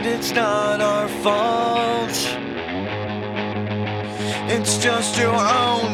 and it's not our fault. It's just your own